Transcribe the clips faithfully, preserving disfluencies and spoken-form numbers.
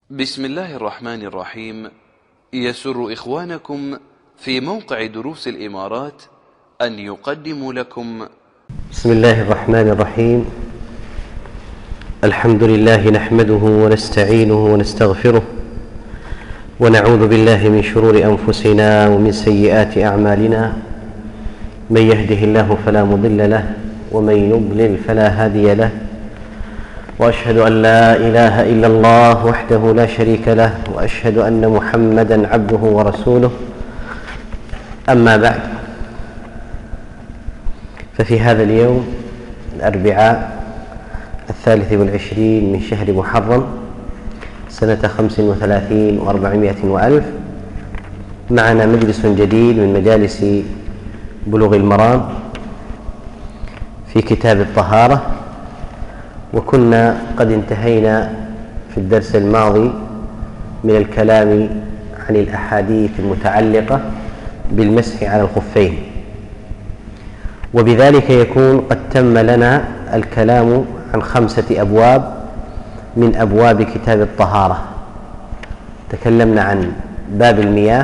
بسم الله الرحمن الرحيم. يسر إخوانكم في موقع دروس الإمارات أن يقدموا لكم بسم الله الرحمن الرحيم. الحمد لله نحمده ونستعينه ونستغفره ونعوذ بالله من شرور أنفسنا ومن سيئات أعمالنا، من يهده الله فلا مضل له ومن يضلل فلا هادي له، وأشهد أن لا إله إلا الله وحده لا شريك له، وأشهد أن محمدًا عبده ورسوله. أما بعد، ففي هذا اليوم الأربعاء الثالث والعشرين من شهر محرم سنة خمس وثلاثين وأربعمائة وألف، معنا مجلس جديد من مجالس بلوغ المرام في كتاب الطهارة. وكنا قد انتهينا في الدرس الماضي من الكلام عن الأحاديث المتعلقة بالمسح على الخفين، وبذلك يكون قد تم لنا الكلام عن خمسة أبواب من أبواب كتاب الطهارة. تكلمنا عن باب المياه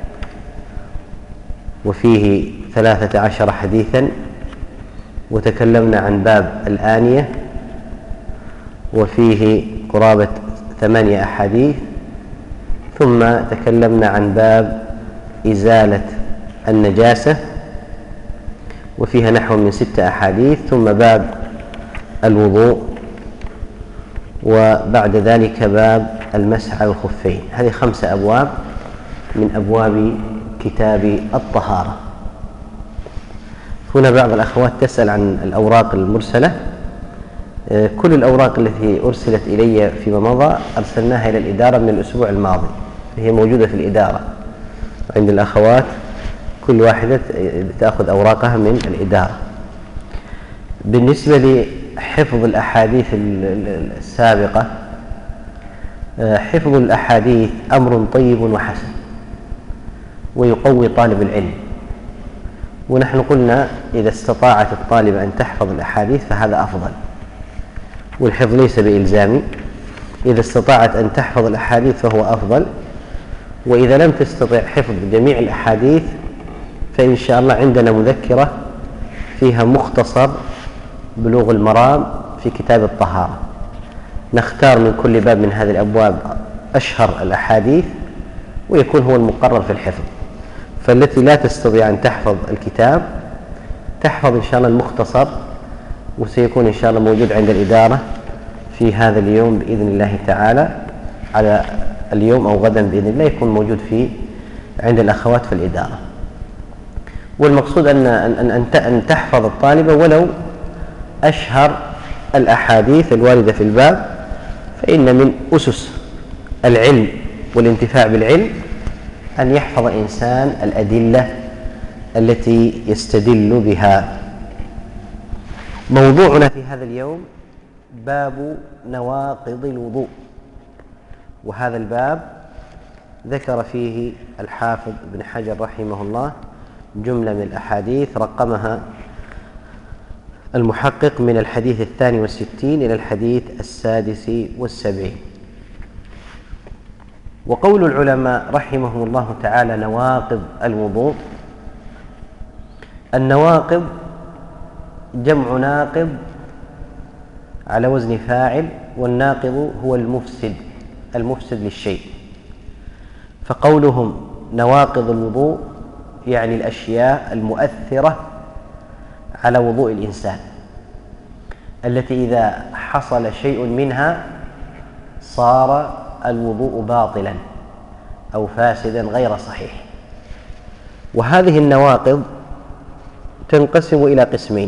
وفيه ثلاثة عشر حديثا، وتكلمنا عن باب الآنية وفيه قرابة ثمانية أحاديث، ثم تكلمنا عن باب إزالة النجاسة وفيها نحو من ستة أحاديث، ثم باب الوضوء، وبعد ذلك باب المسح على الخفين. هذه خمسة أبواب من أبواب كتاب الطهارة. هنا بعض الأخوات تسأل عن الأوراق المرسلة. كل الأوراق التي أرسلت إلي فيما مضى أرسلناها إلى الإدارة من الأسبوع الماضي، هي موجودة في الإدارة عند الأخوات، كل واحدة تأخذ أوراقها من الإدارة. بالنسبة لحفظ الأحاديث السابقة، حفظ الأحاديث أمر طيب وحسن ويقوي طالب العلم، ونحن قلنا إذا استطاعت الطالب أن تحفظ الأحاديث فهذا أفضل، والحفظ ليس بإلزامي. إذا استطاعت أن تحفظ الأحاديث فهو أفضل، وإذا لم تستطع حفظ جميع الأحاديث فإن شاء الله عندنا مذكرة فيها مختصر بلوغ المرام في كتاب الطهارة، نختار من كل باب من هذه الأبواب أشهر الأحاديث ويكون هو المقرر في الحفظ. فالتي لا تستطيع أن تحفظ الكتاب تحفظ إن شاء الله المختصر، وسيكون إن شاء الله موجود عند الإدارة في هذا اليوم بإذن الله تعالى، على اليوم أو غدا بإذن الله يكون موجود في عند الأخوات في الإدارة. والمقصود أن أن أن تحفظ الطالبة ولو أشهر الأحاديث الواردة في الباب، فإن من أسس العلم والانتفاع بالعلم أن يحفظ الإنسان الأدلة التي يستدل بها. موضوعنا في هذا اليوم باب نواقض الوضوء، وهذا الباب ذكر فيه الحافظ ابن حجر رحمه الله جملة من الأحاديث، رقمها المحقق من الحديث الثاني والستين إلى الحديث السادس والسبعين. وقول العلماء رحمهم الله تعالى نواقض الوضوء، النواقض جمع ناقض على وزن فاعل، والناقض هو المفسد المفسد للشيء. فقولهم نواقض الوضوء يعني الأشياء المؤثرة على وضوء الإنسان، التي إذا حصل شيء منها صار الوضوء باطلا أو فاسدا غير صحيح. وهذه النواقض تنقسم إلى قسمين.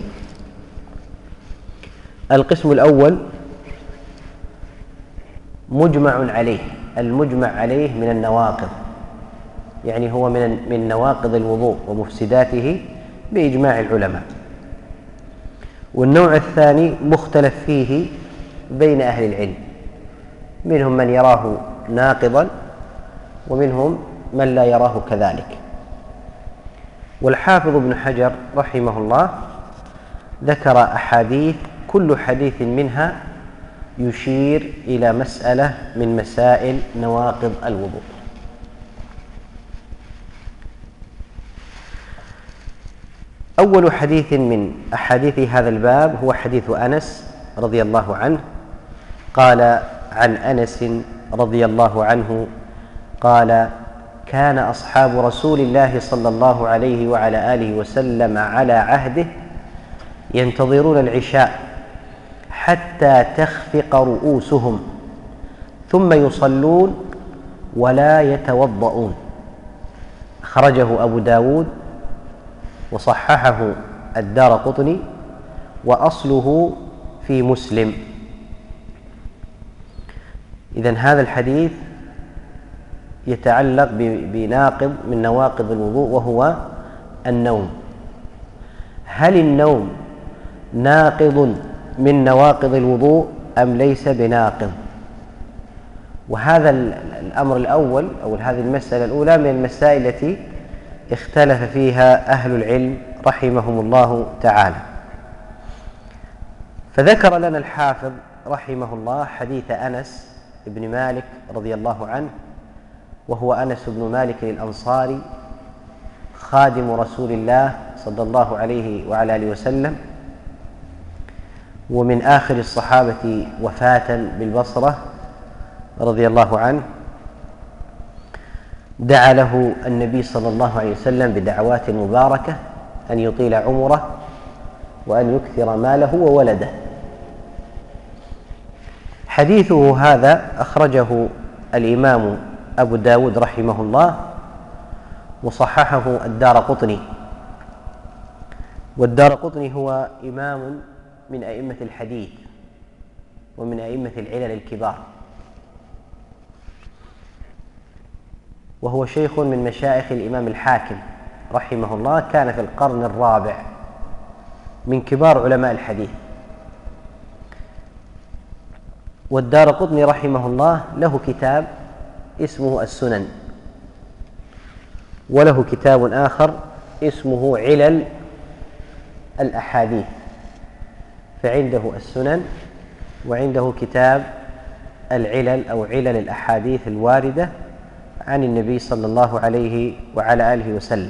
القسم الأول مجمع عليه، المجمع عليه من النواقض، يعني هو من من نواقض الوضوء ومفسداته بإجماع العلماء. والنوع الثاني مختلف فيه بين أهل العلم، منهم من يراه ناقضا ومنهم من لا يراه كذلك. والحافظ ابن حجر رحمه الله ذكر أحاديث كل حديث منها يشير إلى مسألة من مسائل نواقض الوضوء. أول حديث من أحاديث هذا الباب هو حديث أنس رضي الله عنه. قال عن أنس رضي الله عنه قال: كان أصحاب رسول الله صلى الله عليه وعلى آله وسلم على عهده ينتظرون العشاء حتى تخفق رؤوسهم ثم يصلون ولا يتوضؤون. أخرجه أبو داود وصححه الدارقطني وأصله في مسلم. إذن هذا الحديث يتعلق بناقض من نواقض الوضوء وهو النوم. هل النوم ناقض من نواقض الوضوء أم ليس بناقض؟ وهذا الأمر الأول أو هذه المسألة الأولى من المسائل التي اختلف فيها أهل العلم رحمهم الله تعالى. فذكر لنا الحافظ رحمه الله حديث أنس بن مالك رضي الله عنه، وهو أنس بن مالك الأنصاري خادم رسول الله صلى الله عليه وعلى آله وسلم، ومن آخر الصحابة وفاة بالبصرة رضي الله عنه. دعا له النبي صلى الله عليه وسلم بدعوات مباركة أن يطيل عمره وأن يكثر ماله وولده. حديثه هذا أخرجه الإمام أبو داود رحمه الله وصححه الدارقطني. والدارقطني هو إمام من أئمة الحديث ومن أئمة العلل الكبار، وهو شيخ من مشايخ الإمام الحاكم رحمه الله، كان في القرن الرابع، من كبار علماء الحديث. والدارقطني رحمه الله له كتاب اسمه السنن، وله كتاب آخر اسمه علل الأحاديث، فعنده السنن وعنده كتاب العلل أو علل الأحاديث الواردة عن النبي صلى الله عليه وعلى آله وسلم.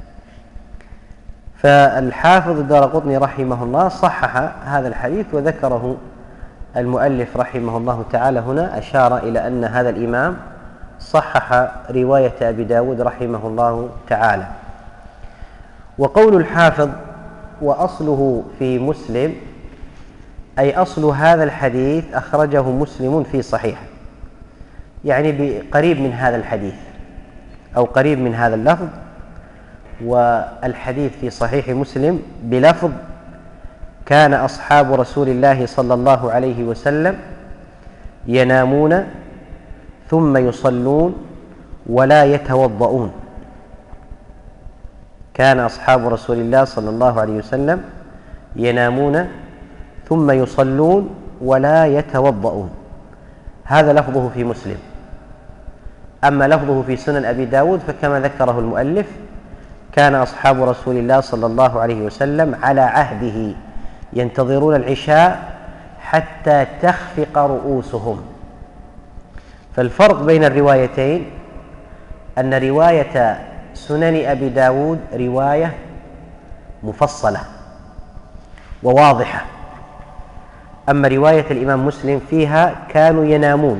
فالحافظ الدارقطني رحمه الله صحح هذا الحديث وذكره المؤلف رحمه الله تعالى هنا، أشار إلى أن هذا الإمام صحح رواية أبي داود رحمه الله تعالى. وقول الحافظ وأصله في مسلم، أي أصل هذا الحديث أخرجه مسلم في صحيح، يعني بقريب من هذا الحديث أو قريب من هذا اللفظ. والحديث في صحيح مسلم بلفظ: كان أصحاب رسول الله صلى الله عليه وسلم ينامون ثم يصلون ولا يتوضؤون. كان أصحاب رسول الله صلى الله عليه وسلم ينامون ثم يصلون ولا يتوضؤون. هذا لفظه في مسلم. أما لفظه في سنن أبي داود فكما ذكره المؤلف: كان أصحاب رسول الله صلى الله عليه وسلم على عهده ينتظرون العشاء حتى تخفق رؤوسهم. فالفرق بين الروايتين أن رواية سنن أبي داود رواية مفصلة وواضحة، أما رواية الإمام مسلم فيها كانوا ينامون.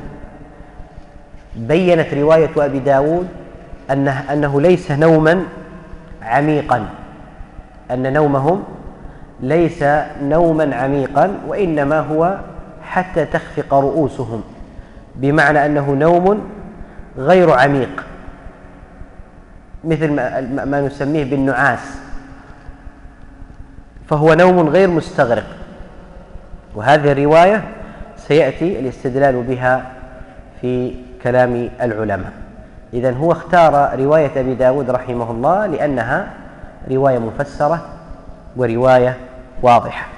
بيّنت رواية أبي داود أنه, أنه ليس نوما عميقا، أن نومهم ليس نوما عميقا، وإنما هو حتى تخفق رؤوسهم، بمعنى أنه نوم غير عميق، مثل ما نسميه بالنعاس، فهو نوم غير مستغرق. وهذه الرواية سيأتي الاستدلال بها في كلام العلماء. إذن هو اختار رواية أبي داود رحمه الله لأنها رواية مفسرة ورواية واضحة.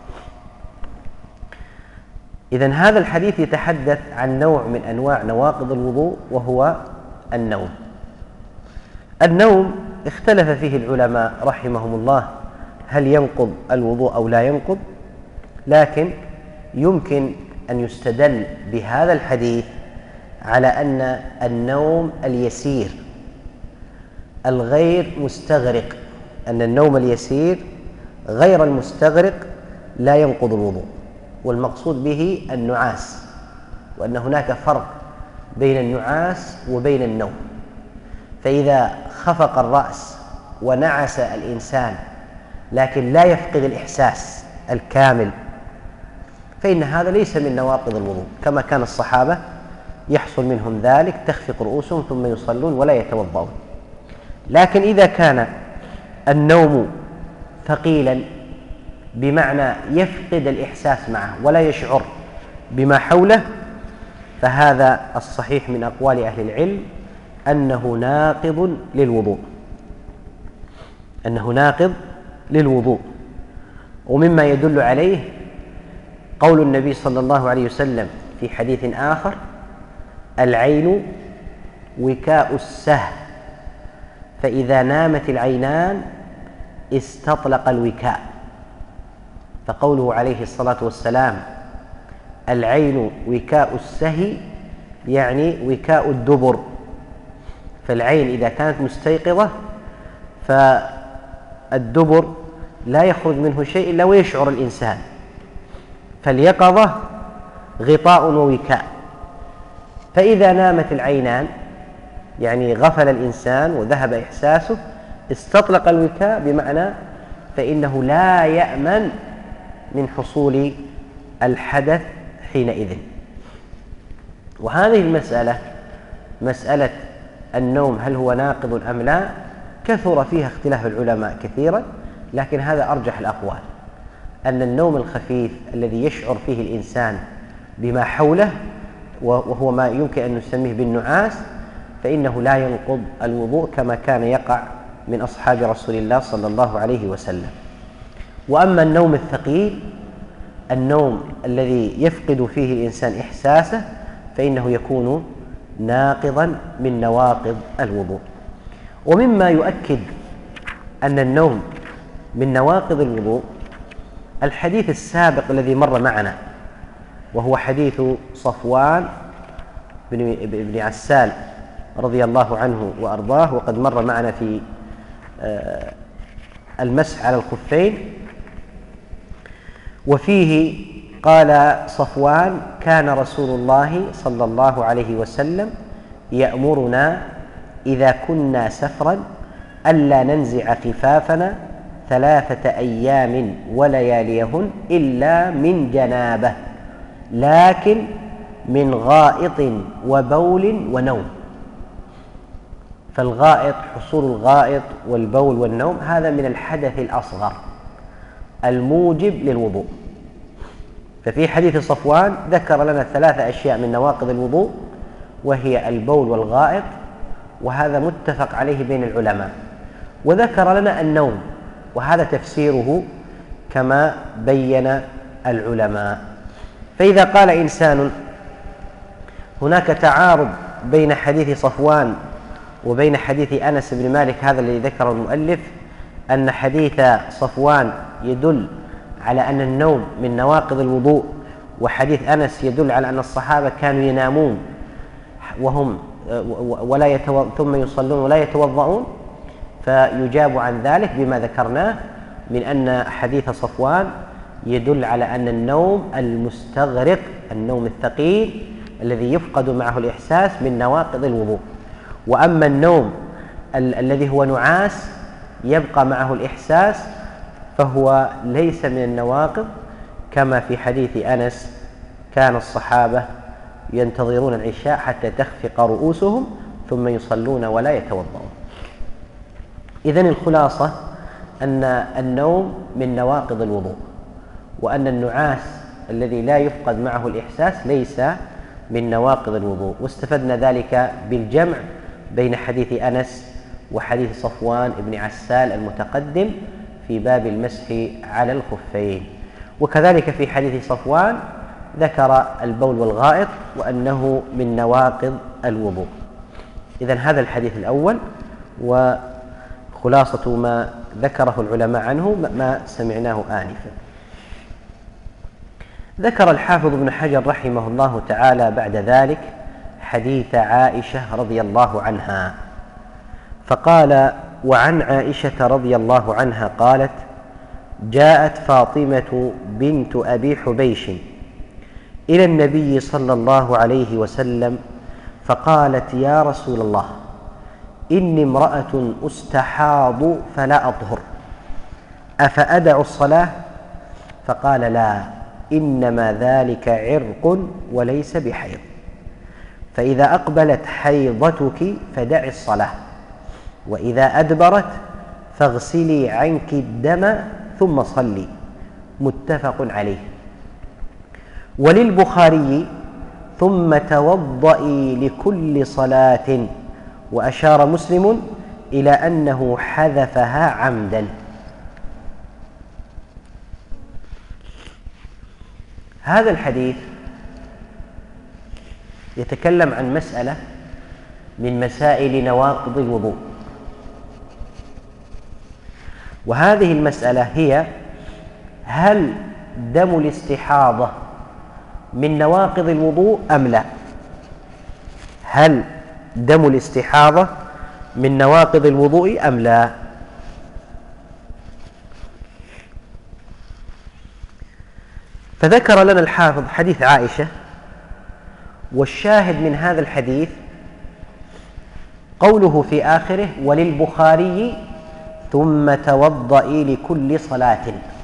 إذن هذا الحديث يتحدث عن نوع من أنواع نواقض الوضوء وهو النوم. النوم اختلف فيه العلماء رحمهم الله هل ينقض الوضوء أو لا ينقض، لكن يمكن أن يستدل بهذا الحديث على أن النوم اليسير الغير مستغرق، أن النوم اليسير غير المستغرق لا ينقض الوضوء، والمقصود به النعاس، وأن هناك فرق بين النعاس وبين النوم. فإذا خفق الرأس ونعس الإنسان لكن لا يفقد الإحساس الكامل فإن هذا ليس من نواقض الوضوء، كما كان الصحابة يحصل منهم ذلك، تخفق رؤوسهم ثم يصلون ولا يتوضؤون. لكن إذا كان النوم ثقيلا بمعنى يفقد الإحساس معه ولا يشعر بما حوله، فهذا الصحيح من أقوال أهل العلم أنه ناقض للوضوء، أنه ناقض للوضوء. ومما يدل عليه قول النبي صلى الله عليه وسلم في حديث آخر: العين وكاء السهم، فإذا نامت العينان استطلق الوكاء. فقوله عليه الصلاة والسلام العين وكاء السهي يعني وكاء الدبر، فالعين إذا كانت مستيقظة فالدبر لا يخرج منه شيء إلا ويشعر الإنسان، فاليقظة غطاء ووكاء. فإذا نامت العينان يعني غفل الإنسان وذهب إحساسه، استطلق الوكاء، بمعنى فإنه لا يأمن من حصول الحدث حينئذ. وهذه المسألة، مسألة النوم هل هو ناقض أم لا، كثر فيها اختلاف العلماء كثيرا، لكن هذا أرجح الأقوال، أن النوم الخفيف الذي يشعر فيه الإنسان بما حوله وهو ما يمكن أن نسميه بالنعاس، فإنه لا ينقض الوضوء كما كان يقع من أصحاب رسول الله صلى الله عليه وسلم. وأما النوم الثقيل، النوم الذي يفقد فيه الإنسان إحساسه، فإنه يكون ناقضا من نواقض الوضوء. ومما يؤكد أن النوم من نواقض الوضوء الحديث السابق الذي مر معنا، وهو حديث صفوان بن عسال رضي الله عنه وأرضاه، وقد مر معنا في المسح على الخفين. وفيه قال صفوان: كان رسول الله صلى الله عليه وسلم يأمرنا إذا كنا سفرا ألا ننزع خفافنا ثلاثة أيام ولياليهن إلا من جنابة، لكن من غائط وبول ونوم. فالغائط، حصول الغائط والبول والنوم، هذا من الحدث الأصغر الموجب للوضوء. ففي حديث صفوان ذكر لنا ثلاثة أشياء من نواقض الوضوء، وهي البول والغائط، وهذا متفق عليه بين العلماء. وذكر لنا النوم، وهذا تفسيره كما بين العلماء. فإذا قال إنسان هناك تعارض بين حديث صفوان وبين حديث أنس بن مالك، هذا الذي ذكره المؤلف، أن حديث صفوان يدل على أن النوم من نواقض الوضوء، وحديث أنس يدل على أن الصحابة كانوا ينامون وهم ولا يتو... ثم يصلون ولا يتوضؤون، فيجاب عن ذلك بما ذكرناه من أن حديث صفوان يدل على أن النوم المستغرق، النوم الثقيل الذي يفقد معه الإحساس، من نواقض الوضوء. وأما النوم ال- الذي هو نعاس يبقى معه الإحساس، فهو ليس من النواقض، كما في حديث أنس: كان الصحابة ينتظرون العشاء حتى تخفق رؤوسهم ثم يصلون ولا يتوضؤون. إذن الخلاصة أن النوم من نواقض الوضوء، وأن النعاس الذي لا يفقد معه الإحساس ليس من نواقض الوضوء. واستفدنا ذلك بالجمع بين حديث أنس وحديث صفوان بن عسال المتقدم في باب المسح على الخفين. وكذلك في حديث صفوان ذكر البول والغائط وأنه من نواقض الوضوء. إذن هذا الحديث الأول، وخلاصة ما ذكره العلماء عنه ما سمعناه آنفا. ذكر الحافظ ابن حجر رحمه الله تعالى بعد ذلك حديث عائشة رضي الله عنها، فقال: وعن عائشة رضي الله عنها قالت: جاءت فاطمة بنت أبي حبيش إلى النبي صلى الله عليه وسلم فقالت: يا رسول الله، إني امرأة أستحاض فلا أطهر، أفأدع الصلاة؟ فقال: لا، إنما ذلك عرق وليس بحيض، فإذا أقبلت حيضتك فدعي الصلاة، وإذا أدبرت فاغسلي عنك الدم ثم صلي. متفق عليه. وللبخاري: ثم توضئي لكل صلاة، وأشار مسلم إلى أنه حذفها عمدا. هذا الحديث يتكلم عن مسألة من مسائل نواقض الوضوء، وهذه المسألة هي: هل دم الاستحاضة من نواقض الوضوء أم لا؟ هل دم الاستحاضة من نواقض الوضوء أم لا؟ فذكر لنا الحافظ حديث عائشة، والشاهد من هذا الحديث قوله في آخره: وللبخاري: ثم توضئي لكل صلاة.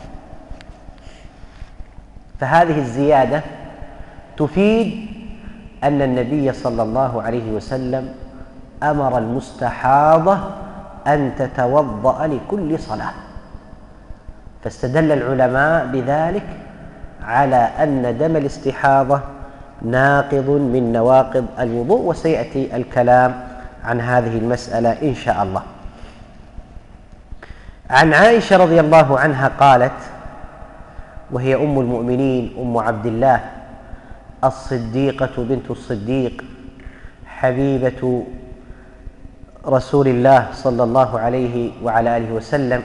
فهذه الزيادة تفيد أن النبي صلى الله عليه وسلم أمر المستحاضة أن تتوضأ لكل صلاة، فاستدل العلماء بذلك على أن دم الاستحاضة ناقض من نواقض الوضوء، وسيأتي الكلام عن هذه المسألة إن شاء الله. عن عائشة رضي الله عنها قالت، وهي أم المؤمنين أم عبد الله الصديقة بنت الصديق حبيبة رسول الله صلى الله عليه وعلى آله وسلم،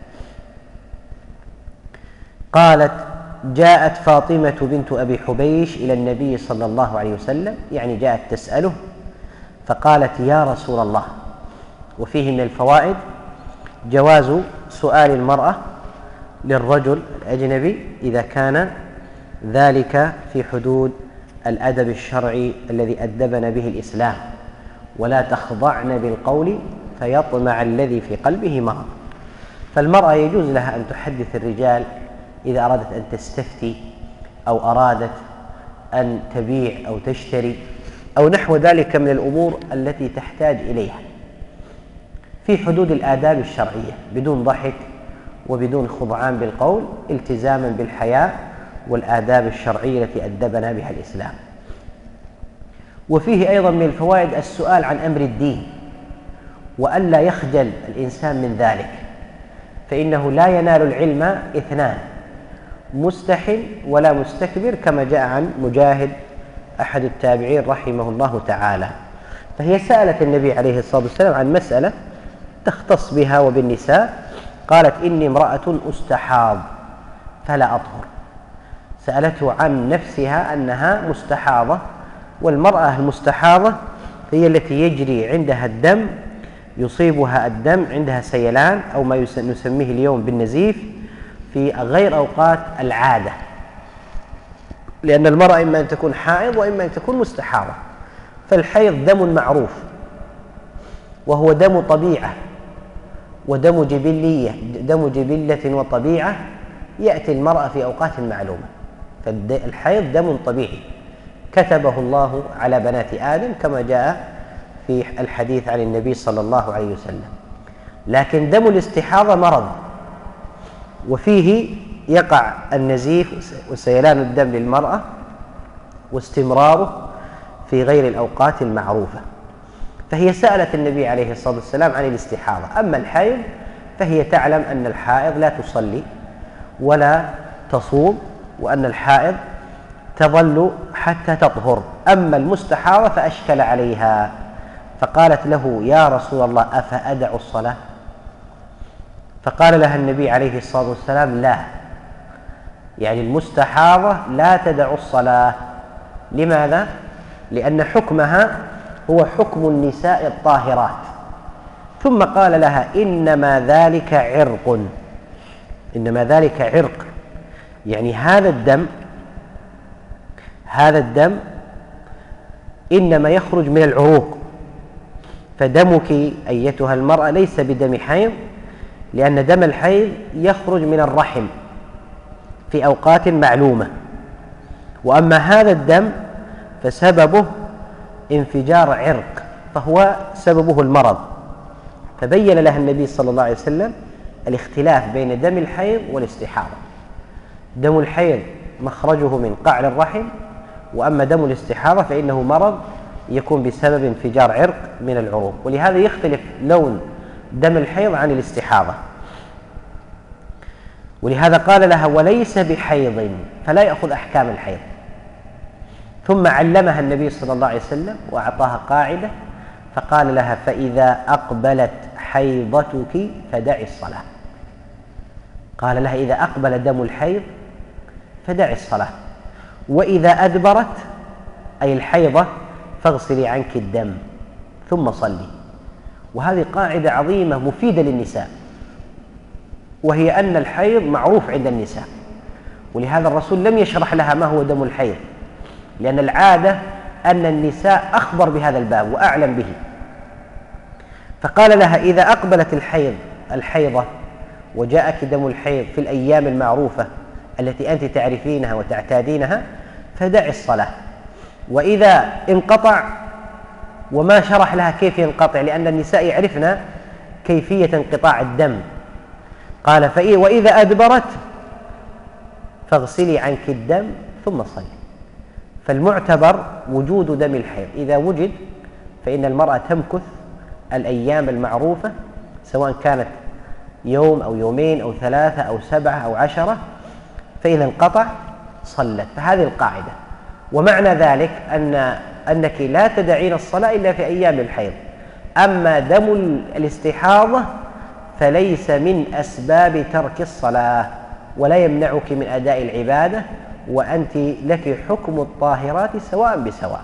قالت: جاءت فاطمة بنت أبي حبيش إلى النبي صلى الله عليه وسلم، يعني جاءت تسأله، فقالت: يا رسول الله. وفيه من الفوائد جواز سؤال المرأة للرجل الأجنبي إذا كان ذلك في حدود الأدب الشرعي الذي أدبنا به الإسلام: ولا تخضعن بالقول فيطمع الذي في قلبه مرض. فالمرأة يجوز لها أن تحدث الرجال إذا أرادت أن تستفتي أو أرادت أن تبيع أو تشتري أو نحو ذلك من الأمور التي تحتاج إليها في حدود الآداب الشرعية، بدون ضحك وبدون خضعان بالقول، التزاما بالحياء والآداب الشرعية التي أدبنا بها الإسلام. وفيه أيضا من الفوائد السؤال عن أمر الدين، وألا يخجل الإنسان من ذلك، فإنه لا ينال العلم اثنان: مستحل ولا مستكبر، كما جاء عن مجاهد أحد التابعين رحمه الله تعالى. فهي سألت النبي عليه الصلاة والسلام عن مسألة تختص بها وبالنساء، قالت: إني امرأة أستحاض فلا أطهر. سألته عن نفسها أنها مستحاضة، والمرأة المستحاضة هي التي يجري عندها الدم، يصيبها الدم، عندها سيلان أو ما نسميه اليوم بالنزيف في غير أوقات العادة، لأن المرأة إما أن تكون حائض وإما أن تكون مستحاضة. فالحيض دم معروف، وهو دم طبيعة ودم جبلية، دم جبلة وطبيعة، يأتي المرأة في أوقات معلومة. فالحيض دم طبيعي كتبه الله على بنات آدم كما جاء في الحديث عن النبي صلى الله عليه وسلم. لكن دم الاستحاضة مرض، وفيه يقع النزيف وسيلان الدم للمرأة واستمراره في غير الأوقات المعروفة. فهي سألت النبي عليه الصلاة والسلام عن الاستحاضة. أما الحيض فهي تعلم أن الحائض لا تصلي ولا تصوم، وأن الحائض تظل حتى تطهر. أما المستحاضة فأشكل عليها، فقالت له: يا رسول الله، أفأدع الصلاة؟ فقال لها النبي عليه الصلاة والسلام: لا، يعني المستحاضة لا تدع الصلاة. لماذا؟ لأن حكمها هو حكم النساء الطاهرات. ثم قال لها إنما ذلك عرق، إنما ذلك عرق، يعني هذا الدم هذا الدم إنما يخرج من العروق، فدمك أيتها المرأة ليس بدم حيض، لأن دم الحيض يخرج من الرحم في أوقات معلومة، وأما هذا الدم فسببه انفجار عرق، فهو سببه المرض. فبين لها النبي صلى الله عليه وسلم الاختلاف بين دم الحيض والاستحاضة. دم الحيض مخرجه من قعر الرحم، وأما دم الاستحاضة فإنه مرض يكون بسبب انفجار عرق من العروق، ولهذا يختلف لون دم الحيض عن الاستحاضة. ولهذا قال لها وليس بحيض، فلا يأخذ أحكام الحيض. ثم علمها النبي صلى الله عليه وسلم وأعطاها قاعدة، فقال لها فإذا أقبلت حيضتك فدعي الصلاة. قال لها إذا أقبل دم الحيض فدعي الصلاة، وإذا أدبرت أي الحيضة فاغسلي عنك الدم ثم صلي. وهذه قاعدة عظيمة مفيدة للنساء، وهي أن الحيض معروف عند النساء، ولهذا الرسول لم يشرح لها ما هو دم الحيض، لأن العادة أن النساء أخبر بهذا الباب وأعلم به. فقال لها إذا أقبلت الحيض الحيضة وجاءك دم الحيض في الأيام المعروفة التي أنت تعرفينها وتعتادينها فدعي الصلاة، وإذا انقطع، وما شرح لها كيف ينقطع لأن النساء يعرفن كيفية انقطاع الدم، قال وإذا أدبرت فاغسلي عنك الدم ثم صلي. فالمعتبر وجود دم الحيض، إذا وجد فإن المرأة تمكث الأيام المعروفة سواء كانت يوم أو يومين أو ثلاثة أو سبعة أو عشرة، فإذا انقطع صلت. فهذه القاعدة. ومعنى ذلك أن أنك لا تدعين الصلاة إلا في أيام الحيض. أما دم الاستحاضة فليس من أسباب ترك الصلاة ولا يمنعك من أداء العبادة، وأنت لك حكم الطاهرات سواء بسواء.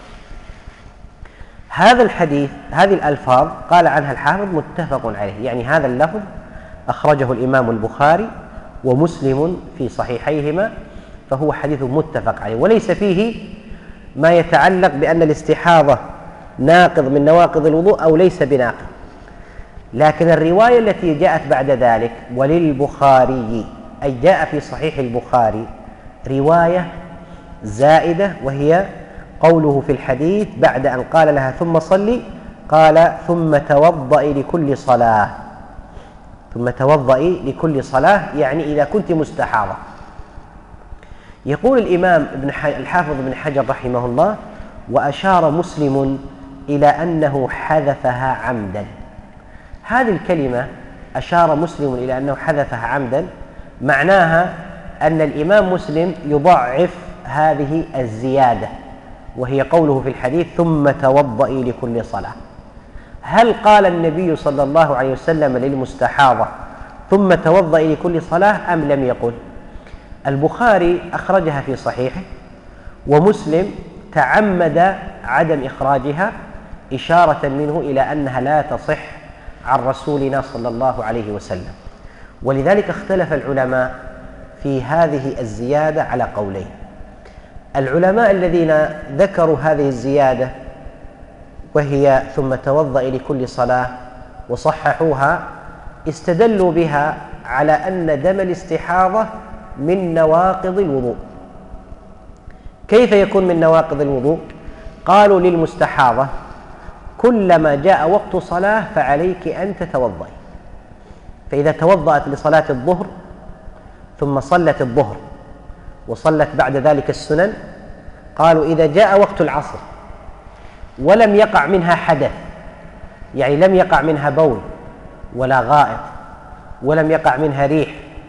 هذا الحديث هذه الألفاظ قال عنها الحافظ متفق عليه، يعني هذا اللفظ أخرجه الإمام البخاري ومسلم في صحيحيهما، فهو حديث متفق عليه، وليس فيه ما يتعلق بأن الاستحاضة ناقض من نواقض الوضوء أو ليس بناقض. لكن الرواية التي جاءت بعد ذلك وللبخاري، أي جاء في صحيح البخاري رواية زائدة، وهي قوله في الحديث بعد أن قال لها ثم صلي قال ثم توضئي لكل صلاة. ثم توضئي لكل صلاة يعني إذا كنت مستحاضة. يقول الإمام ابن الحافظ ابن حجر رحمه الله وأشار مسلم إلى أنه حذفها عمدا. هذه الكلمة أشار مسلم إلى أنه حذفها عمدا معناها أن الإمام مسلم يضعف هذه الزيادة، وهي قوله في الحديث ثم توضئي لكل صلاة. هل قال النبي صلى الله عليه وسلم للمستحاضة ثم توضئي لكل صلاة أم لم يقل؟ البخاري أخرجها في صحيحه، ومسلم تعمد عدم إخراجها إشارة منه إلى أنها لا تصح عن رسولنا صلى الله عليه وسلم. ولذلك اختلف العلماء في هذه الزيادة على قولين. العلماء الذين ذكروا هذه الزيادة وهي ثم توضئي لكل صلاة وصححوها استدلوا بها على أن دم الاستحاضة من نواقض الوضوء. كيف يكون من نواقض الوضوء؟ قالوا للمستحاضة كلما جاء وقت صلاة فعليك أن تتوضئي، فإذا توضأت لصلاة الظهر ثم صلت الظهر وصلت بعد ذلك السنن، قالوا إذا جاء وقت العصر ولم يقع منها حدث، يعني لم يقع منها بول ولا غائط ولم يقع منها ريح،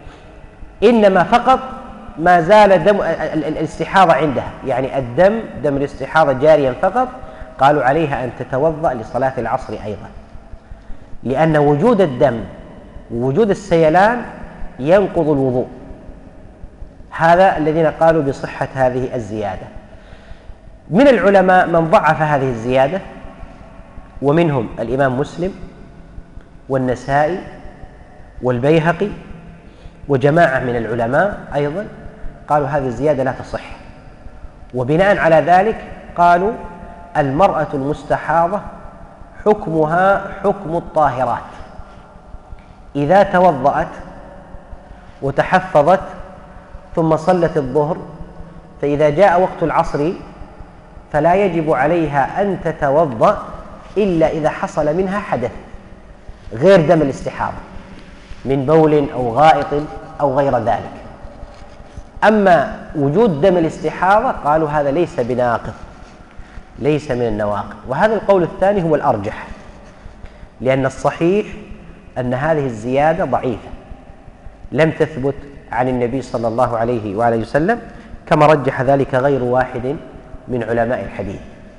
إنما فقط ما زال دم الاستحاضة عندها، يعني الدم دم الاستحاضة جاريا فقط، قالوا عليها أن تتوضأ لصلاة العصر أيضا، لأن وجود الدم ووجود السيلان ينقض الوضوء. هذا الذين قالوا بصحة هذه الزيادة. من العلماء من ضعف هذه الزيادة، ومنهم الإمام مسلم والنسائي والبيهقي وجماعة من العلماء أيضا قالوا هذه الزيادة لا تصح، وبناء على ذلك قالوا المرأة المستحاضة حكمها حكم الطاهرات، إذا توضأت وتحفظت ثم صلت الظهر، فإذا جاء وقت العصر فلا يجب عليها أن تتوضأ إلا إذا حصل منها حدث غير دم الاستحاضة من بول أو غائط أو غير ذلك. أما وجود دم الاستحاضة قالوا هذا ليس بناقض، ليس من النواقض. وهذا القول الثاني هو الأرجح، لأن الصحيح أن هذه الزيادة ضعيفة لم تثبت عن النبي صلى الله عليه وآله وسلم، كما رجح ذلك غير واحد من علماء الحديث.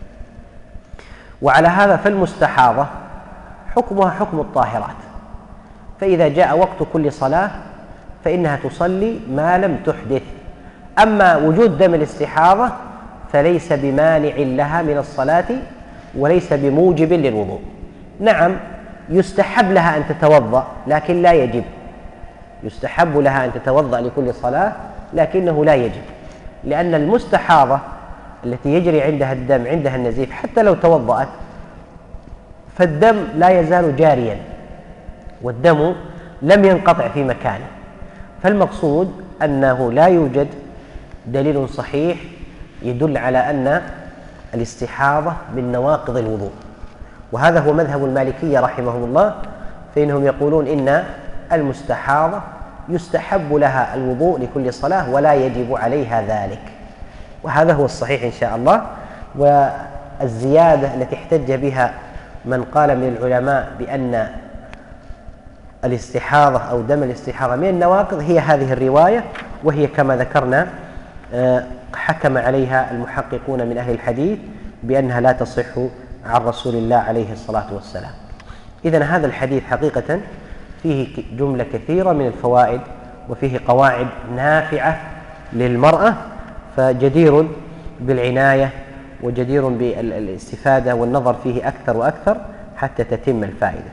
وعلى هذا فالمستحاضة حكمها حكم الطاهرات، فإذا جاء وقت كل صلاة فإنها تصلي ما لم تحدث. أما وجود دم الاستحاضة فليس بمانع لها من الصلاة وليس بموجب للوضوء. نعم يستحب لها أن تتوضأ لكن لا يجب، يستحب لها أن تتوضأ لكل صلاة لكنه لا يجب، لأن المستحاضة التي يجري عندها الدم عندها النزيف حتى لو توضأت فالدم لا يزال جاريا والدم لم ينقطع في مكانه. فالمقصود أنه لا يوجد دليل صحيح يدل على أن الاستحاضة من نواقض الوضوء، وهذا هو مذهب المالكية رحمهم الله، فإنهم يقولون إن المستحاضة يستحب لها الوضوء لكل صلاة ولا يجب عليها ذلك، وهذا هو الصحيح إن شاء الله. والزيادة التي احتج بها من قال من العلماء بأن الاستحاضة أو دم الاستحاضة من النواقض هي هذه الرواية، وهي كما ذكرنا حكم عليها المحققون من أهل الحديث بأنها لا تصح عن رسول الله عليه الصلاة والسلام. إذن هذا الحديث حقيقة فيه جملة كثيرة من الفوائد وفيه قواعد نافعة للمرأة، فجدير بالعناية وجدير بالاستفادة والنظر فيه أكثر وأكثر حتى تتم الفائدة.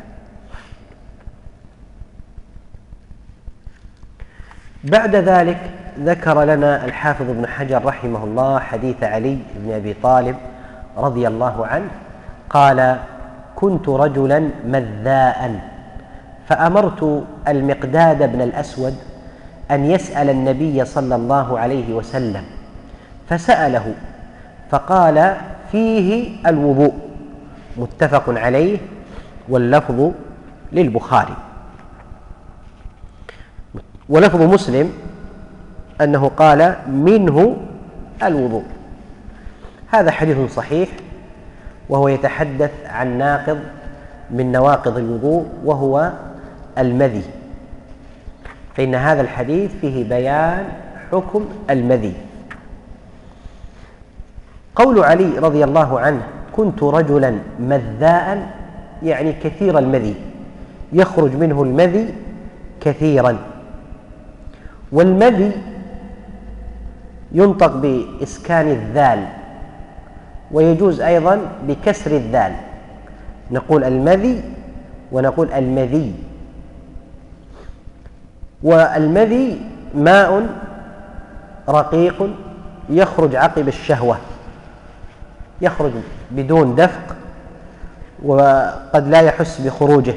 بعد ذلك ذكر لنا الحافظ ابن حجر رحمه الله حديث علي بن أبي طالب رضي الله عنه قال: كنت رجلا مذاء فأمرت المقداد بن الأسود أن يسأل النبي صلى الله عليه وسلم، فسأله فقال: فيه الوضوء، متفق عليه، واللفظ للبخاري. ولفظ مسلم أنه قال: منه الوضوء. هذا حديث صحيح، وهو يتحدث عن ناقض من نواقض الوضوء وهو المذي، فإن هذا الحديث فيه بيان حكم المذي. قول علي رضي الله عنه: كنت رجلا مذاء، يعني كثير المذي، يخرج منه المذي كثيرا. والمذي ينطق بإسكان الذال، ويجوز أيضا بكسر الذال، نقول المذي ونقول المذي. والمذي ماء رقيق يخرج عقب الشهوة، يخرج بدون دفق، وقد لا يحس بخروجه،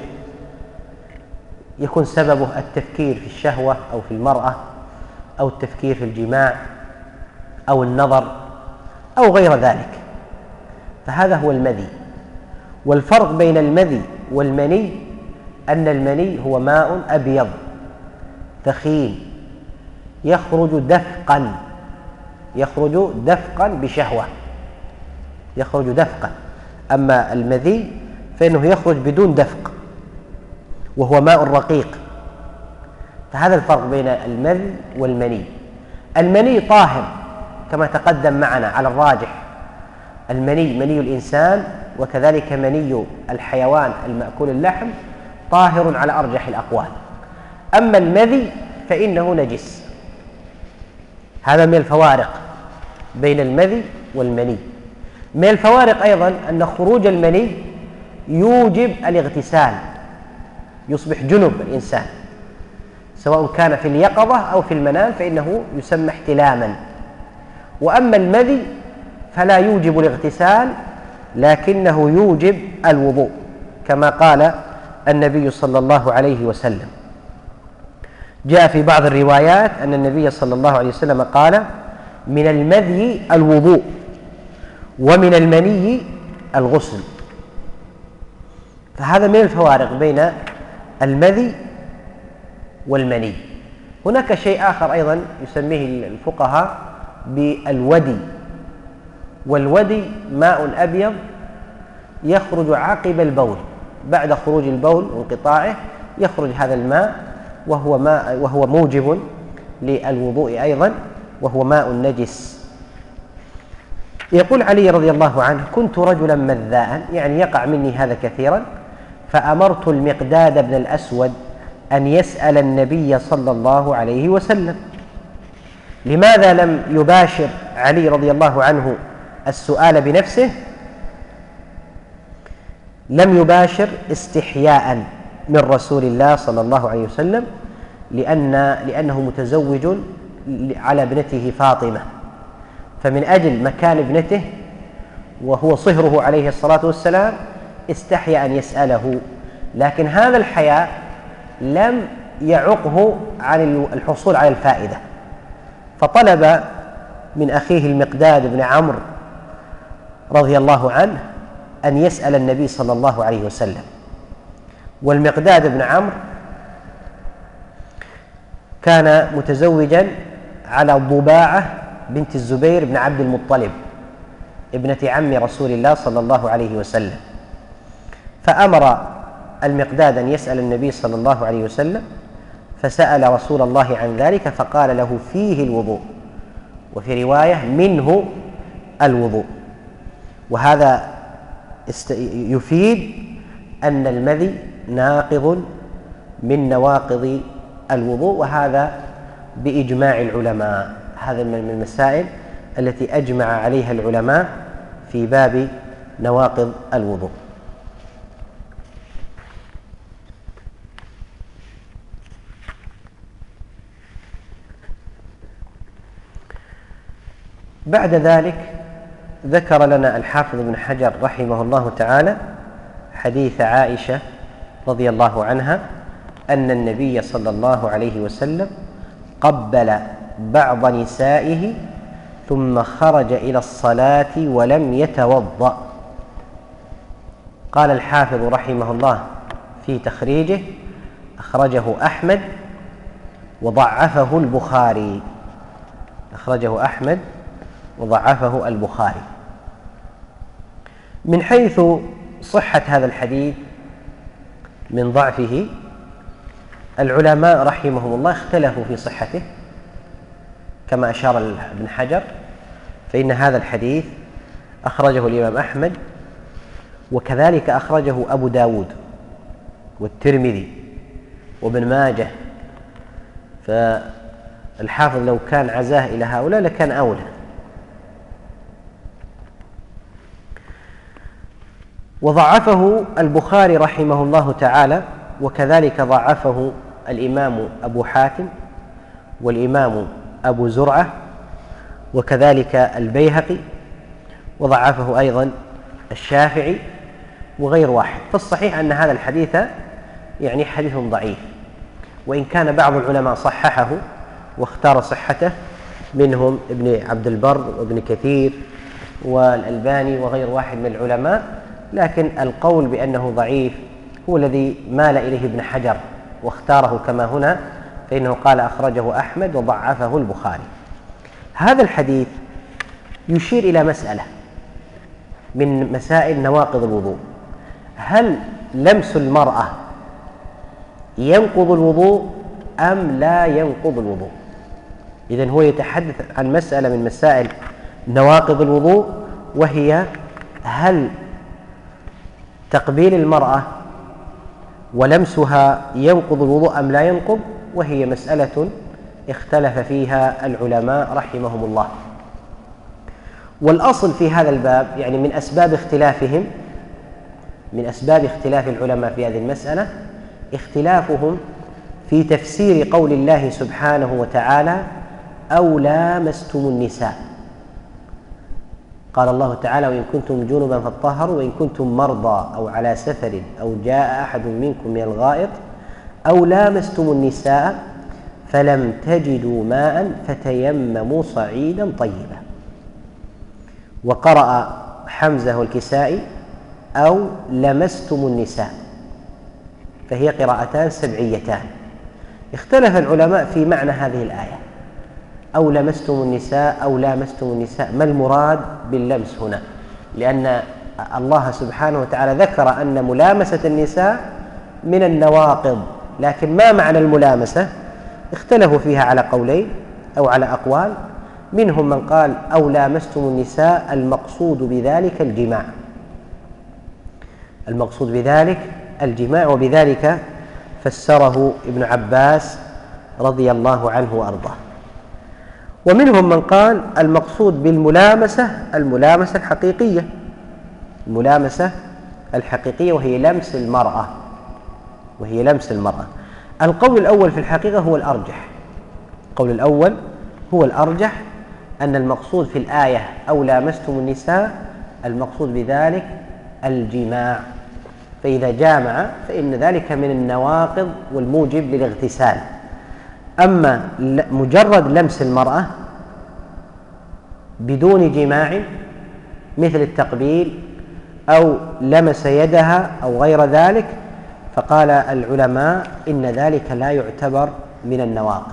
يكون سببه التفكير في الشهوة أو في المرأة أو التفكير في الجماع أو النظر أو غير ذلك، فهذا هو المذي. والفرق بين المذي والمني أن المني هو ماء أبيض ثخين يخرج دفقا، يخرج دفقا بشهوة، يخرج دفقا. أما المذي فإنه يخرج بدون دفق وهو ماء رقيق، فهذا الفرق بين المذي والمني. المني طاهر كما تقدم معنا على الراجح، المني مني الإنسان وكذلك مني الحيوان المأكول اللحم طاهر على أرجح الأقوال. أما المذي فإنه نجس، هذا من الفوارق بين المذي والمني. من الفوارق أيضا أن خروج المني يوجب الاغتسال، يصبح جنب الإنسان سواء كان في اليقظة أو في المنام فإنه يسمى احتلاما. وأما المذي فلا يوجب الاغتسال لكنه يوجب الوضوء كما قال النبي صلى الله عليه وسلم. جاء في بعض الروايات أن النبي صلى الله عليه وسلم قال: من المذي الوضوء ومن المني الغسل. فهذا من الفوارق بين المذي والمني. هناك شيء آخر أيضا يسميه الفقهاء بالودي، والودي ماء أبيض يخرج عقب البول، بعد خروج البول وانقطاعه يخرج هذا الماء وهو ماء وهو موجب للوضوء أيضا، وهو ماء نجس. يقول علي رضي الله عنه: كنت رجلا مذاء، يعني يقع مني هذا كثيرا، فأمرت المقداد بن الأسود أن يسأل النبي صلى الله عليه وسلم. لماذا لم يباشر علي رضي الله عنه السؤال بنفسه؟ لم يباشر استحياء من رسول الله صلى الله عليه وسلم، لأن لأنه متزوج على ابنته فاطمة، فمن أجل مكان ابنته وهو صهره عليه الصلاة والسلام استحيا أن يسأله، لكن هذا الحياء لم يعقه عن الحصول على الفائدة، فطلب من أخيه المقداد بن عمرو رضي الله عنه أن يسأل النبي صلى الله عليه وسلم. والمقداد بن عمرو كان متزوجا على ضباعة بنت الزبير بن عبد المطلب ابنة عم رسول الله صلى الله عليه وسلم، فأمر المقداد أن يسأل النبي صلى الله عليه وسلم، فسأل رسول الله عن ذلك فقال له: فيه الوضوء، وفي رواية منه الوضوء. وهذا يفيد أن المذي ناقض من نواقض الوضوء، وهذا بإجماع العلماء. هذا من المسائل التي أجمع عليها العلماء في باب نواقض الوضوء. بعد ذلك ذكر لنا الحافظ ابن حجر رحمه الله تعالى حديث عائشة رضي الله عنها أن النبي صلى الله عليه وسلم قبل بعض نسائه ثم خرج إلى الصلاة ولم يتوضأ. قال الحافظ رحمه الله في تخريجه: أخرجه أحمد وضعفه البخاري. أخرجه أحمد وضعفه البخاري. من حيث صحة هذا الحديث من ضعفه، العلماء رحمهم الله اختلفوا في صحته كما أشار ابن حجر، فإن هذا الحديث أخرجه الإمام أحمد وكذلك أخرجه أبو داود والترمذي وابن ماجه، فالحافظ لو كان عزاه إلى هؤلاء لكان أولى. وضعفه البخاري رحمه الله تعالى، وكذلك ضعفه الإمام أبو حاتم والإمام أبو زرعة وكذلك البيهقي، وضعفه أيضا الشافعي وغير واحد. فالصحيح أن هذا الحديث يعني حديث ضعيف، وإن كان بعض العلماء صححه واختار صحته، منهم ابن عبد البر وابن كثير والألباني وغير واحد من العلماء، لكن القول بأنه ضعيف هو الذي مال إليه ابن حجر واختاره كما هنا، فإنه قال أخرجه أحمد وضعفه البخاري. هذا الحديث يشير إلى مسألة من مسائل نواقض الوضوء: هل لمس المرأة ينقض الوضوء أم لا ينقض الوضوء؟ إذن هو يتحدث عن مسألة من مسائل نواقض الوضوء، وهي هل تقبيل المرأة ولمسها ينقض الوضوء أم لا ينقض؟ وهي مسألة اختلف فيها العلماء رحمهم الله. والأصل في هذا الباب يعني من أسباب اختلافهم من أسباب اختلاف العلماء في هذه المسألة اختلافهم في تفسير قول الله سبحانه وتعالى أو لامستم النساء. قال الله تعالى وإن كنتم جنبا فاطهروا وإن كنتم مرضى أو على سفر أو جاء أحد منكم من الغائط أو لامستم النساء فلم تجدوا ماء فتيمموا صعيدا طيبا. وقرأ حمزة والكسائي أو لمستم النساء، فهي قراءتان سبعيتان. اختلف العلماء في معنى هذه الآية أو لمستم النساء أو لامستم النساء، ما المراد باللمس هنا؟ لأن الله سبحانه وتعالى ذكر أن ملامسة النساء من النواقض، لكن ما معنى الملامسة؟ اختلفوا فيها على قولين أو على أقوال. منهم من قال أو لامستم النساء المقصود بذلك الجماع المقصود بذلك الجماع وبذلك فسره ابن عباس رضي الله عنه وأرضاه. ومنهم من قال المقصود بالملامسة الملامسة الحقيقية الملامسة الحقيقية وهي لمس المرأة وهي لمس المرأة. القول الأول في الحقيقة هو الأرجح القول الأول هو الأرجح أن المقصود في الآية أو لامستم النساء المقصود بذلك الجماع، فإذا جامع فإن ذلك من النواقض والموجب للاغتسال. أما مجرد لمس المرأة بدون جماع مثل التقبيل أو لمس يدها أو غير ذلك فقال العلماء إن ذلك لا يعتبر من النواقض.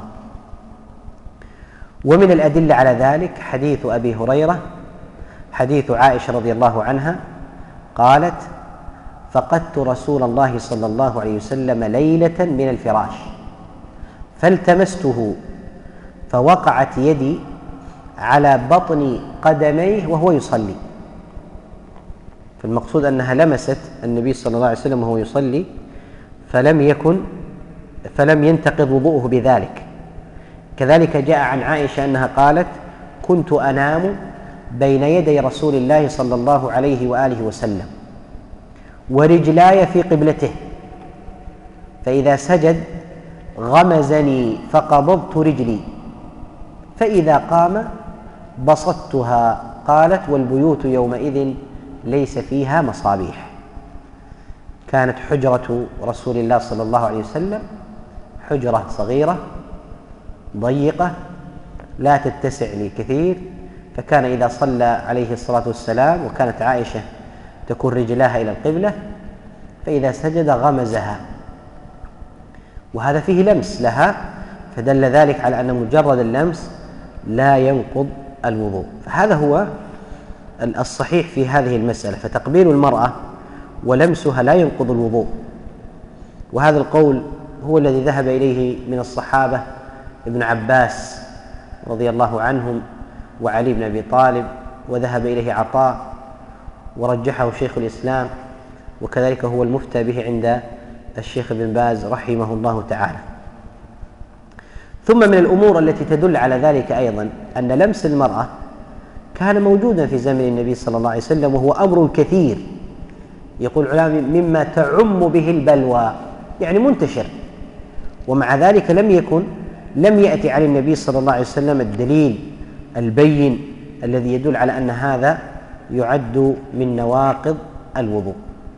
ومن الأدلة على ذلك حديث أبي هريرة حديث عائشة رضي الله عنها قالت فقدت رسول الله صلى الله عليه وسلم ليلة من الفراش فالتمسته فوقعت يدي على بطن قدميه وهو يصلي. فالمقصود أنها لمست النبي صلى الله عليه وسلم وهو يصلي فلم يكن فلم ينتقض وضوءه بذلك. كذلك جاء عن عائشة أنها قالت كنت أنام بين يدي رسول الله صلى الله عليه وآله وسلم ورجلاي في قبلته فإذا سجد غمزني فقبضت رجلي فإذا قام بسطتها. قالت والبيوت يومئذ ليس فيها مصابيح. كانت حجرة رسول الله صلى الله عليه وسلم حجرة صغيرة ضيقة لا تتسع لكثير، فكان إذا صلى عليه الصلاة والسلام وكانت عائشة تكون رجلاها إلى القبلة فإذا سجد غمزها، وهذا فيه لمس لها، فدل ذلك على أن مجرد اللمس لا ينقض الوضوء. فهذا هو الصحيح في هذه المسألة، فتقبيل المرأة ولمسها لا ينقض الوضوء. وهذا القول هو الذي ذهب إليه من الصحابة ابن عباس رضي الله عنهم وعلي بن أبي طالب، وذهب إليه عطاء ورجحه شيخ الإسلام، وكذلك هو المفتى به عند الشيخ ابن باز رحمه الله تعالى. ثم من الأمور التي تدل على ذلك أيضا أن لمس المرأة كان موجودا في زمن النبي صلى الله عليه وسلم، وهو أمر كثير يقول العلماء مما تعم به البلوى، يعني منتشر، ومع ذلك لم يكن لم يأتي على النبي صلى الله عليه وسلم الدليل البين الذي يدل على أن هذا يعد من نواقض الوضوء.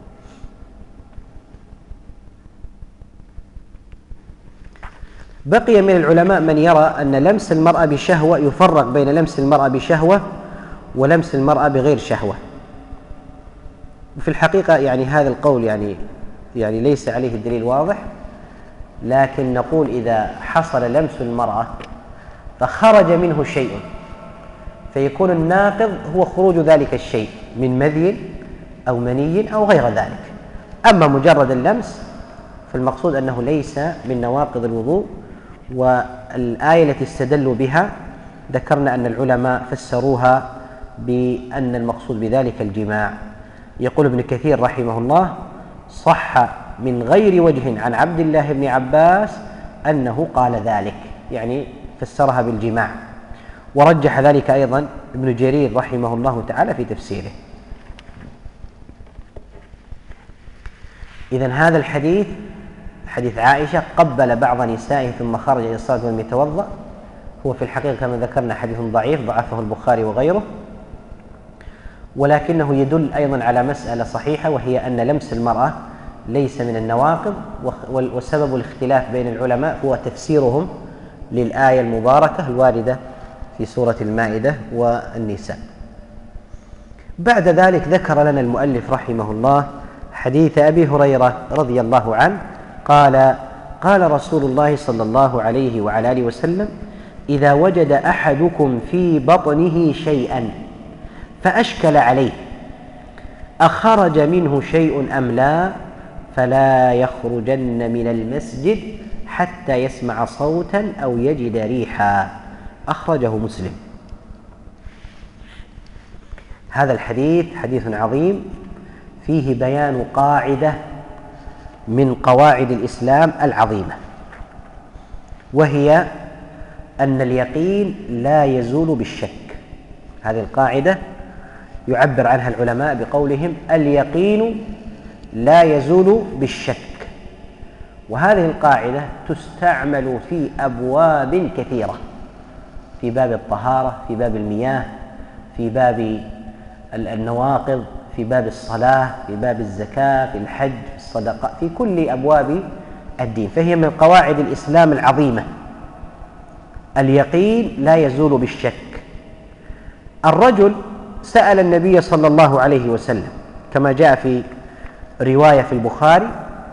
بقي من العلماء من يرى أن لمس المرأة بشهوة يفرق بين لمس المرأة بشهوة ولمس المرأة بغير شهوة. وفي الحقيقة يعني هذا القول يعني يعني ليس عليه الدليل واضح، لكن نقول إذا حصل لمس المرأة فخرج منه شيء فيكون الناقض هو خروج ذلك الشيء من مذي أو مني أو غير ذلك. أما مجرد اللمس فالمقصود أنه ليس من نواقض الوضوء. والآية التي استدلوا بها ذكرنا أن العلماء فسروها بأن المقصود بذلك الجماع. يقول ابن كثير رحمه الله صح من غير وجه عن عبد الله بن عباس أنه قال ذلك، يعني فسرها بالجماع، ورجح ذلك أيضا ابن جرير رحمه الله تعالى في تفسيره. إذن هذا الحديث حديث عائشة قبل بعض نسائه ثم خرج إلى الصلاة ولم يتوضأ، هو في الحقيقة كما ذكرنا حديث ضعيف ضعفه البخاري وغيره، ولكنه يدل أيضا على مسألة صحيحة، وهي أن لمس المرأة ليس من النواقض، وسبب الاختلاف بين العلماء هو تفسيرهم للآية المباركة الواردة في سورة المائدة والنساء. بعد ذلك ذكر لنا المؤلف رحمه الله حديث أبي هريرة رضي الله عنه قال: قال رسول الله صلى الله عليه وعلى آله وسلم: إذا وجد أحدكم في بطنه شيئا فأشكل عليه أخرج منه شيء أم لا فلا يخرجن من المسجد حتى يسمع صوتا أو يجد ريحا، أخرجه مسلم. هذا الحديث حديث عظيم فيه بيان قاعدة من قواعد الإسلام العظيمة، وهي أن اليقين لا يزول بالشك. هذه القاعدة يعبر عنها العلماء بقولهم: اليقين لا يزول بالشك. وهذه القاعدة تستعمل في أبواب كثيرة، في باب الطهارة، في باب المياه، في باب النواقض، في باب الصلاة، في باب الزكاة، في الحج، في الصدقة، في كل أبواب الدين، فهي من قواعد الإسلام العظيمة. اليقين لا يزول بالشك. الرجل سأل النبي صلى الله عليه وسلم كما جاء في رواية في البخاري،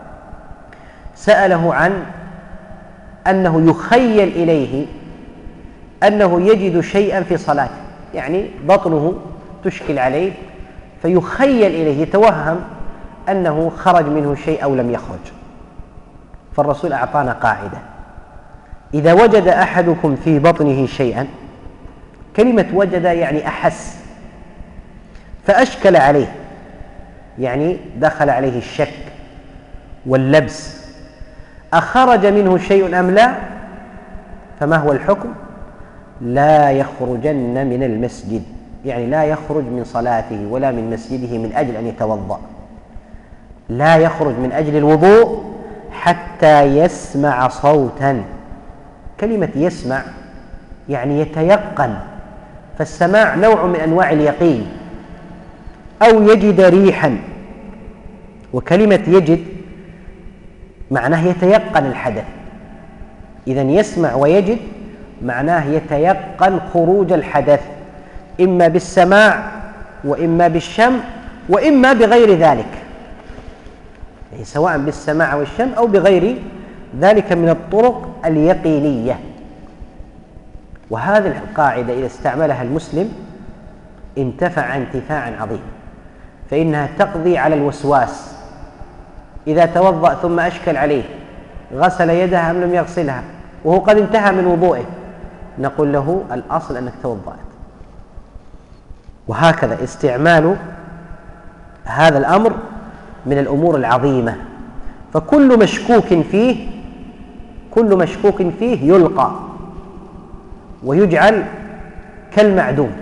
سأله عن أنه يخيل إليه أنه يجد شيئا في صلاته، يعني بطنه تشكل عليه فيخيل إليه، يتوهم أنه خرج منه شيء أو لم يخرج. فالرسول أعطانا قاعدة: إذا وجد أحدكم في بطنه شيئا، كلمة وجد يعني أحس، فأشكل عليه يعني دخل عليه الشك واللبس، أخرج منه شيء أم لا، فما هو الحكم؟ لا يخرجن من المسجد، يعني لا يخرج من صلاته ولا من مسجده من أجل أن يتوضأ، لا يخرج من أجل الوضوء حتى يسمع صوتا. كلمة يسمع يعني يتيقن، فالسماع نوع من أنواع اليقين، أو يجد ريحا. وكلمة يجد معناه يتيقن الحدث، إذن يسمع ويجد معناه يتيقن خروج الحدث، إما بالسماع وإما بالشم وإما بغير ذلك، يعني سواء بالسماع والشم أو بغير ذلك من الطرق اليقينية. وهذه القاعدة إذا استعملها المسلم انتفع انتفاعا عظيما، فإنها تقضي على الوسواس. إذا توضأ ثم أشكل عليه غسل يده أم لم يغسلها وهو قد انتهى من وضوئه، نقول له الأصل أنك توضأت. وهكذا استعمال هذا الأمر من الأمور العظيمة، فكل مشكوك فيه كل مشكوك فيه يلقى ويجعل كالمعدوم.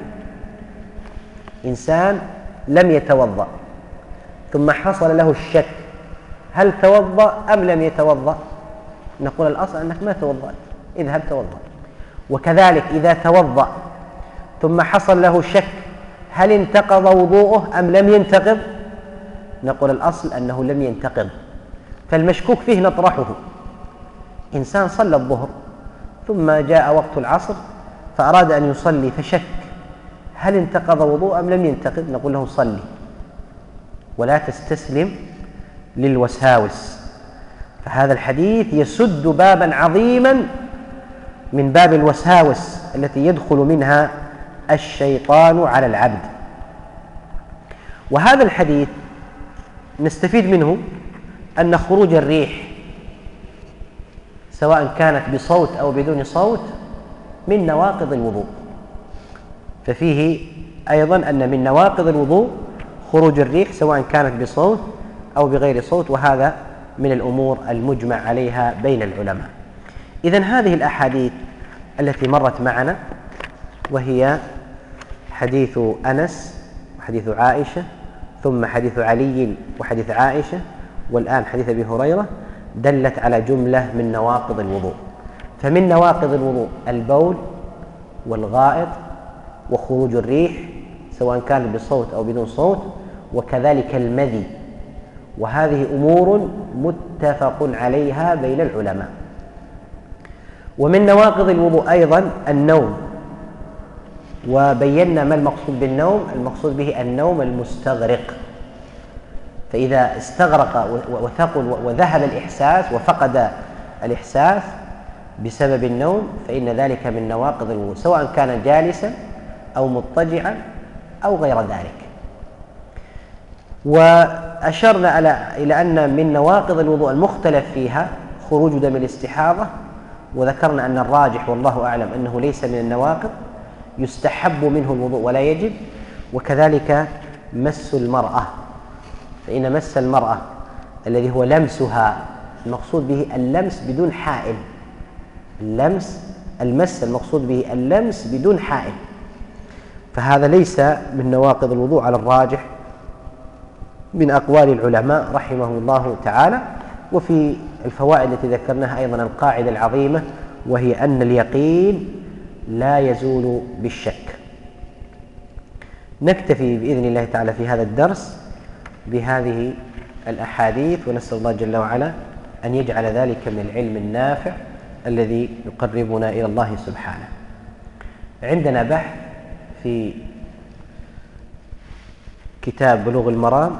إنسان لم يتوضأ ثم حصل له الشك هل توضأ أم لم يتوضأ، نقول الأصل أنك ما توضأت، اذهب توضأ. وكذلك إذا توضأ ثم حصل له شك هل انتقض وضوءه أم لم ينتقض، نقول الأصل أنه لم ينتقض. فالمشكوك فيه نطرحه. إنسان صلى الظهر ثم جاء وقت العصر فأراد أن يصلي فشك هل انتقض وضوء أم لم ينتقض، نقول له صلي ولا تستسلم للوساوس. فهذا الحديث يسد بابا عظيما من باب الوساوس التي يدخل منها الشيطان على العبد. وهذا الحديث نستفيد منه أن خروج الريح سواء كانت بصوت أو بدون صوت من نواقض الوضوء، ففيه أيضا أن من نواقض الوضوء خروج الريح سواء كانت بصوت أو بغير صوت، وهذا من الأمور المجمع عليها بين العلماء. إذن هذه الأحاديث التي مرت معنا، وهي حديث أنس وحديث عائشة، ثم حديث علي وحديث عائشة، والآن حديث أبي هريرة، دلت على جملة من نواقض الوضوء. فمن نواقض الوضوء البول والغائط وخروج الريح سواء كان بصوت أو بدون صوت، وكذلك المذي، وهذه أمور متفق عليها بين العلماء. ومن نواقض الوضوء أيضا النوم، وبينا ما المقصود بالنوم. المقصود به النوم المستغرق، فإذا استغرق وثقل وذهب الإحساس وفقد الإحساس بسبب النوم فإن ذلك من نواقض الوضوء، سواء كان جالسا أو مضطجعا أو غير ذلك. وأشرنا إلى أن من نواقض الوضوء المختلف فيها خروج دم الاستحاضة، وذكرنا أن الراجح والله أعلم أنه ليس من النواقض، يستحب منه الوضوء ولا يجب. وكذلك مس المرأة، فإن مس المرأة الذي هو لمسها، المقصود به اللمس بدون حائل، اللمس المس المقصود به اللمس بدون حائل، فهذا ليس من نواقض الوضوء على الراجح من أقوال العلماء رحمهم الله تعالى. وفي الفوائد التي ذكرناها أيضا القاعدة العظيمة، وهي أن اليقين لا يزول بالشك. نكتفي بإذن الله تعالى في هذا الدرس بهذه الأحاديث، ونسأل الله جل وعلا أن يجعل ذلك من العلم النافع الذي يقربنا إلى الله سبحانه. عندنا بحث في كتاب بلوغ المرام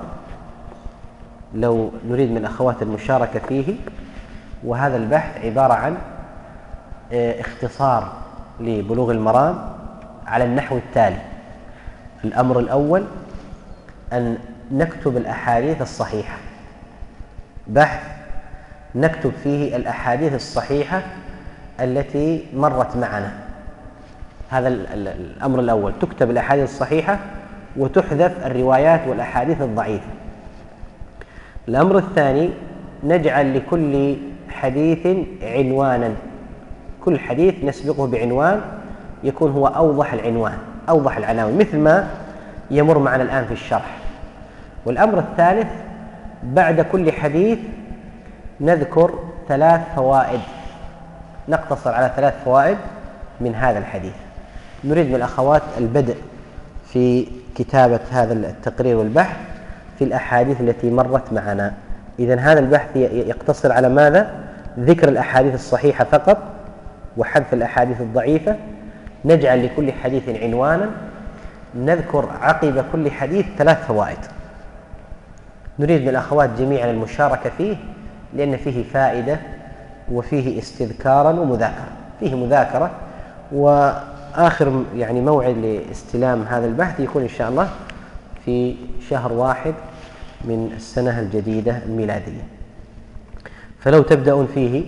لو نريد من الأخوات المشاركة فيه، وهذا البحث عبارة عن اختصار لبلوغ المرام على النحو التالي. الأمر الأول أن نكتب الأحاديث الصحيحة، بحث نكتب فيه الأحاديث الصحيحة التي مرت معنا. هذا الأمر الأول، تكتب الأحاديث الصحيحة وتحذف الروايات والأحاديث الضعيفة. الأمر الثاني، نجعل لكل حديث عنوانا، كل حديث نسبقه بعنوان يكون هو أوضح العنوان، أوضح العناوين، مثل ما يمر معنا الآن في الشرح. والأمر الثالث، بعد كل حديث نذكر ثلاث فوائد، نقتصر على ثلاث فوائد من هذا الحديث. نريد من الأخوات البدء في كتابة هذا التقرير والبحث في الأحاديث التي مرت معنا. إذن هذا البحث يقتصر على ماذا؟ ذكر الأحاديث الصحيحة فقط وحذف الأحاديث الضعيفة. نجعل لكل حديث عنوانا، نذكر عقب كل حديث ثلاث فوائد. نريد من الأخوات جميعا المشاركة فيه، لأن فيه فائدة وفيه استذكارا ومذاكرة، فيه مذاكرة. وآخر يعني موعد لاستلام هذا البحث يكون إن شاء الله في شهر واحد من السنة الجديدة الميلادية. فلو تبدأون فيه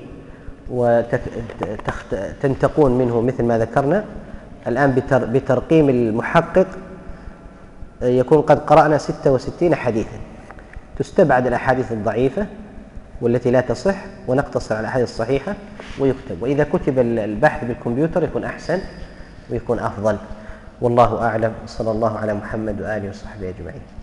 وتنتقون منه مثل ما ذكرنا الآن بترقيم المحقق، يكون قد قرأنا ستة وستين حديثا، تستبعد الأحاديث الضعيفة والتي لا تصح، ونقتصر على الأحاديث الصحيحة ويكتب. وإذا كتب البحث بالكمبيوتر يكون أحسن ويكون أفضل. والله أعلم، صلى الله على محمد وآله وصحبه أجمعين.